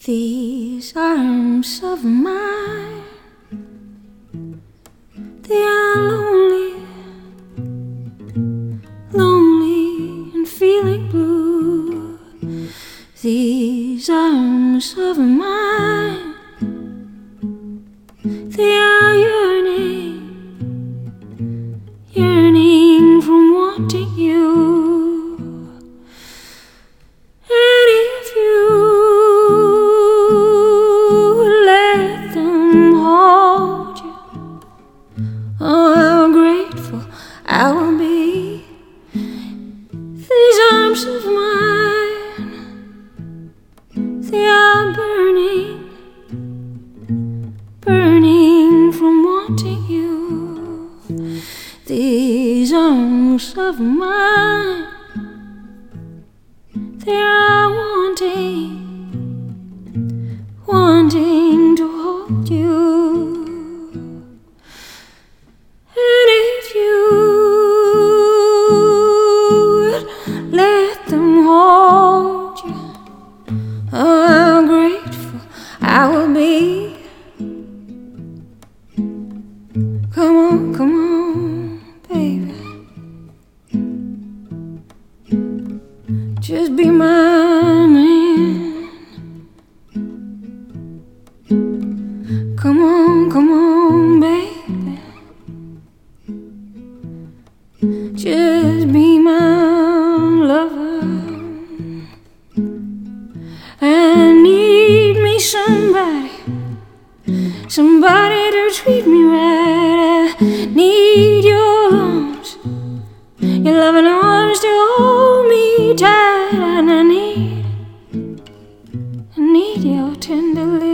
These arms of mine, they are lonely, lonely and feeling blue. These arms of mine, they are yearning, yearning from wanting you. Oh, how grateful I will be. These arms of mine, they are burning, burning from wanting you. These arms of mine, they are wanting, wanting to hold you. Oh, how grateful I will be. Come on, baby. Just be my man. Come on, baby. Just be my lover. I need me somebody to treat me right. I need your arms, your loving arms to hold me tight. And I need your tender lips.